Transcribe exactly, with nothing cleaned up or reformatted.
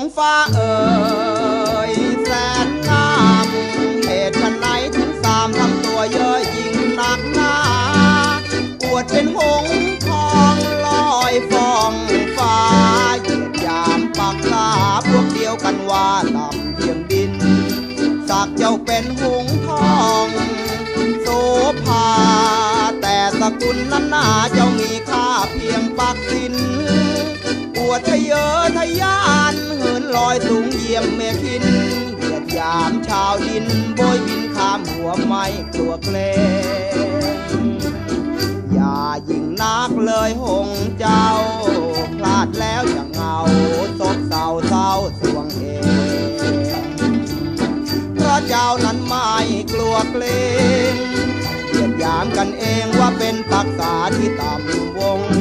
ฟ้าเอ่ยแสนงามเหตุฉันไหนถึงสามทำตัวเย่อหยิ่งหนักหนาอวดเป็นหงส์ทองลอยฟองฟ้าเหยียดยามปากกาพวกเดียวกันว่าต่ำเพียงดินสักเจ้าเป็นหงส์ทองโสภาแต่สกุลนั้นหนาเจ้ามีค่าเพียงปักสินอวดทะเยอทะยานเหินลอยสูงเยี่ยมเมฆินเหยียดยามชาวดินโบยบินข้ามหัวไม้กลัวเกรงอย่ายิ่งนักเลยหงส์เจ้าพลาดแล้วจะเงาซบเศร้าเศร้าสวงเองเพราะเจ้านั้นไม่กลัวเกรงเหยียดยามกันเองว่าเป็นปักษาที่ต่ำวง